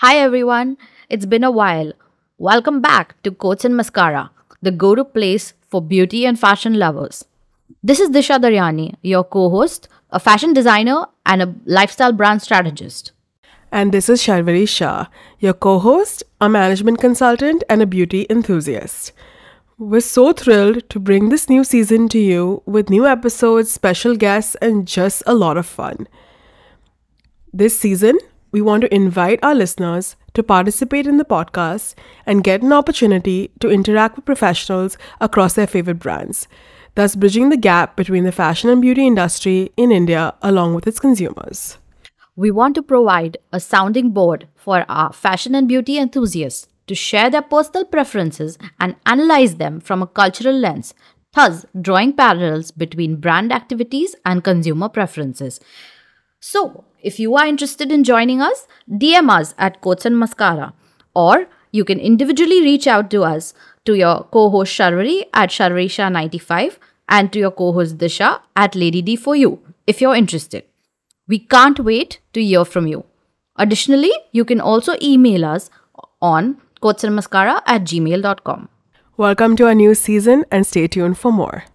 Hi everyone, it's been a while. Welcome back to Coats and Mascara, the go to place for beauty and fashion lovers. This is Disha Daryani, your co host, a fashion designer, and a lifestyle brand strategist. And this is Sharvari Shah, your co host, a management consultant, and a beauty enthusiast. We're so thrilled to bring this new season to you with new episodes, special guests, and just a lot of fun. This season, we want to invite our listeners to participate in the podcast and get an opportunity to interact with professionals across their favorite brands, thus bridging the gap between the fashion and beauty industry in India along with its consumers. We want to provide a sounding board for our fashion and beauty enthusiasts to share their personal preferences and analyze them from a cultural lens, thus drawing parallels between brand activities and consumer preferences. So, if you are interested in joining us, DM us at Coats and Mascara, or you can individually reach out to us to your co-host Sharvari at Sharvarisha95 and to your co-host Disha at Lady D for you if you're interested. We can't wait to hear from you. Additionally, you can also email us on coatsandmascara@gmail.com. Welcome to our new season and stay tuned for more.